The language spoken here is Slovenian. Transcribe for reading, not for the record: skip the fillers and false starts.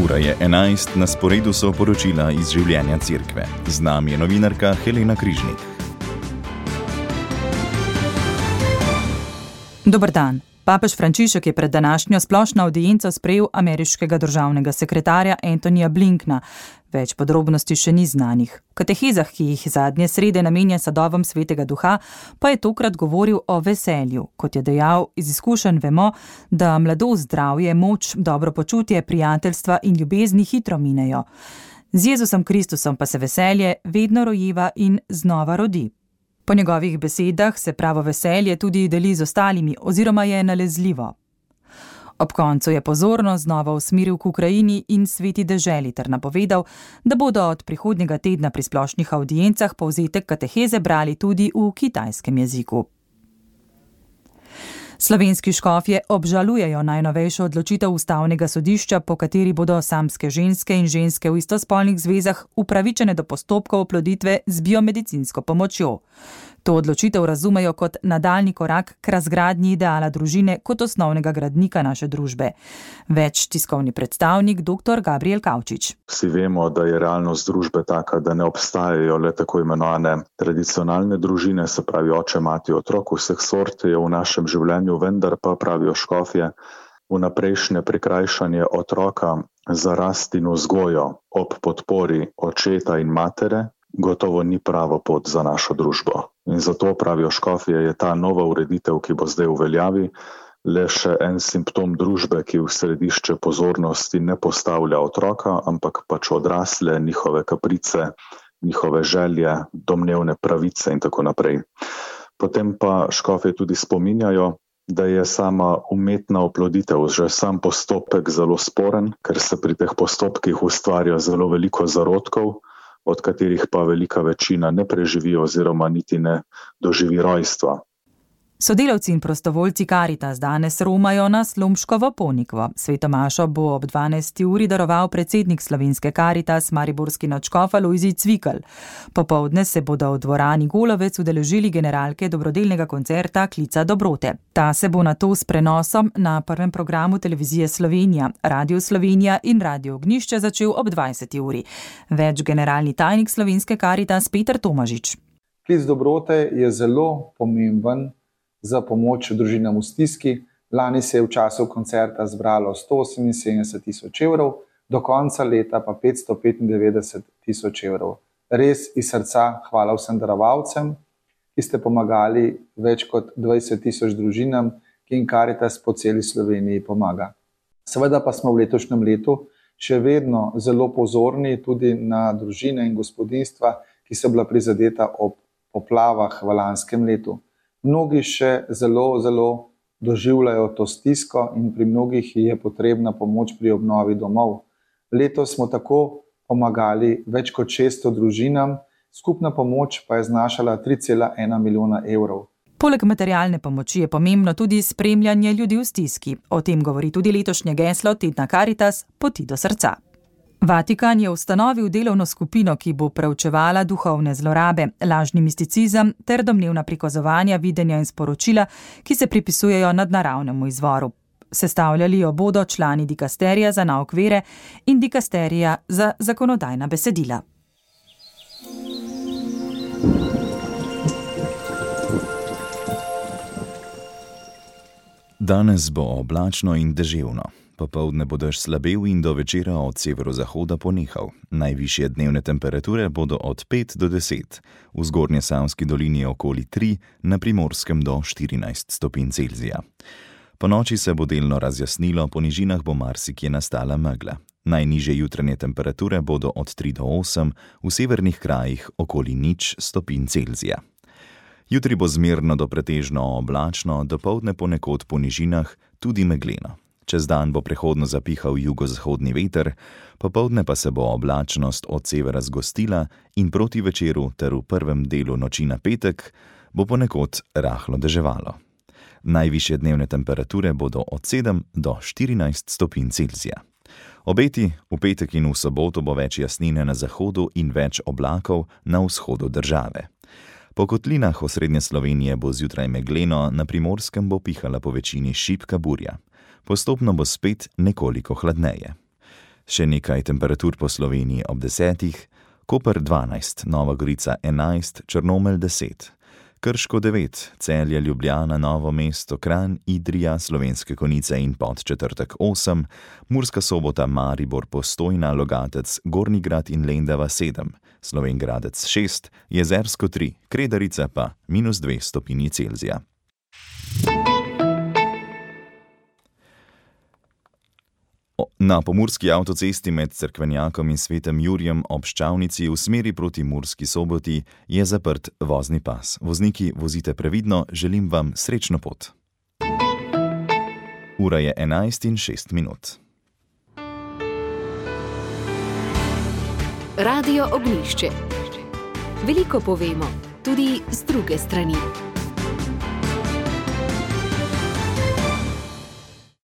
Ura je 11, na sporedu so poročila iz življenja cerkve. Z nami je novinarka Helena Križnik. Dober dan. Papež Frančišek je pred današnjo splošno avdienco sprejel ameriškega državnega sekretarja Antonija Blinkna. Več podrobnosti še ni znanih. V katehezah, ki jih zadnje srede namenja sadovom Svetega Duha, pa je tokrat govoril o veselju. Kot je dejal, iz izkušenj vemo, da mladost, zdravje, moč, dobro počutje, prijateljstva in ljubezni hitro minejo. Z Jezusom Kristusom pa se veselje vedno rojeva in znova rodi. Po njegovih besedah se pravo veselje tudi deli z ostalimi oziroma je nalezljivo. Ob koncu je pozornost znova usmeril k Ukrajini in sveti deželi ter napovedal, da bodo od prihodnjega tedna pri splošnih avdiencah povzetek kateheze brali tudi v kitajskem jeziku. Slovenski škofje obžalujejo najnovejšo odločitev Ustavnega sodišča, po kateri bodo samske ženske in ženske v istospolnih zvezah upravičene do postopkov oploditve z biomedicinsko pomočjo. To odločitev razumejo kot nadaljnji korak k razgradnji ideala družine kot osnovnega gradnika naše družbe. Več tiskovni predstavnik dr. Gabriel Kavčič. Vsi vemo, da je realnost družbe taka, da ne obstajajo le tako imenovane tradicionalne družine, se pravi oče, mati, otrok, vseh sort je v našem življenju, vendar pa pravijo škofje, vnaprejšnje prikrajšanje otroka za rast in vzgojo ob podpori očeta in matere gotovo ni pravo pot za našo družbo. In zato pravijo škofje, je ta nova ureditev, ki bo zdaj v veljavi, le še en simptom družbe, ki v središče pozornosti ne postavlja otroka, ampak pač odrasle, njihove kaprice, njihove želje, domnevne pravice in tako naprej. Potem pa škofje tudi spominjajo, da je sama umetna oploditev, že sam postopek zelo sporen, ker se pri teh postopkih ustvarja zelo veliko zarodkov, od katerih pa velika večina ne preživi oziroma niti ne doživi rojstva. Sodelavci in prostovoljci Karitas danes romajo na Slomškovo Ponikvo. Svetomašo bo ob 12. uri daroval predsednik slovenske Karitas, mariborski nadškof Alojzij Cvikl. Popoldne se bodo v dvorani Golovec udeležili generalke dobrodelnega koncerta Klica dobrote. Ta se bo nato s prenosom na prvem programu Televizije Slovenija, Radio Slovenija in Radio Ognjišče začel ob 20. uri. Več generalni tajnik slovenske Karitas Peter Tomažič. Klic dobrote je zelo pomemben za pomoč družinam v stiski. Lani se je v času koncerta zbralo 178.000 evrov, do konca leta pa 595.000 evrov. Res iz srca hvala vsem darovalcem, ki ste pomagali več kot 20.000 družinam, ki jim Karitas po celi Sloveniji pomaga. Seveda pa smo v letošnjem letu še vedno zelo pozorni tudi na družine in gospodinjstva, ki so bila prizadeta ob poplavah v lanskem letu. Mnogi še zelo doživljajo to stisko in pri mnogih je potrebna pomoč pri obnovi domov. Letos smo tako pomagali več kot 600 družinam, skupna pomoč pa je znašala 3,1 milijona evrov. Poleg materialne pomoči je pomembno tudi spremljanje ljudi v stiski. O tem govori tudi letošnje geslo tedna Karitas Poti do srca. Vatikan je ustanovil delovno skupino, ki bo preučevala duhovne zlorabe, lažni misticizem ter domnevna prikazovanja, videnja in sporočila, ki se pripisujejo nadnaravnemu izvoru. Sestavljali jo bodo člani dikasterija za nauk vere in dikasterija za zakonodajna besedila. Danes bo oblačno in deževno. Popoldne bo dež slabel in do večera od severozahoda ponehal. Najvišje dnevne temperature bodo od 5 do 10, v Zgornjesavski dolini okoli 3, na Primorskem do 14 stopinj Celzija. Po noči se bo delno razjasnilo, po nižinah bo marsikje nastala megla. Najnižje jutranje temperature bodo od 3 do 8, v severnih krajih okoli 0 stopinj Celzija. Jutri bo zmerno do pretežno oblačno, dopoldne ponekod po nižinah tudi megleno. Čez dan bo prehodno zapihal jugozahodni veter, popoldne pa se bo oblačnost od severa zgostila in proti večeru ter v prvem delu noči na petek bo ponekod rahlo deževalo. Najvišje dnevne temperature bodo od 7 do 14 stopinj Celzija. Obeti v petek in v soboto bo več jasnine na zahodu in več oblakov na vzhodu države. Po kotlinah osrednje Slovenije bo zjutraj megleno, na Primorskem bo pihala po večini šibka burja. Postopno bo spet nekoliko hladneje. Še nekaj temperatur po Sloveniji ob 10, Koper 12, Nova Gorica 11, Črnomelj 10, Krško 9, Celje, Ljubljana, Novo mesto, Kranj, Idrija, Slovenske Konjice in Podčetrtek 8, Murska Sobota, Maribor, Postojna, Logatec, Gornji Grad in Lendava 7, Slovenj Gradec 6, Jezersko 3, Kredarica pa -2 stopinji Celzija. Na pomurski avtocesti med Cerkvenjakom in Svetem Jurjem ob Ščavnici v smeri proti Murski Soboti je zaprt vozni pas. Vozniki, vozite previdno, želim vam srečno pot. Ura je 11:06. Radio Ognjišče. Veliko povemo, tudi z druge strani.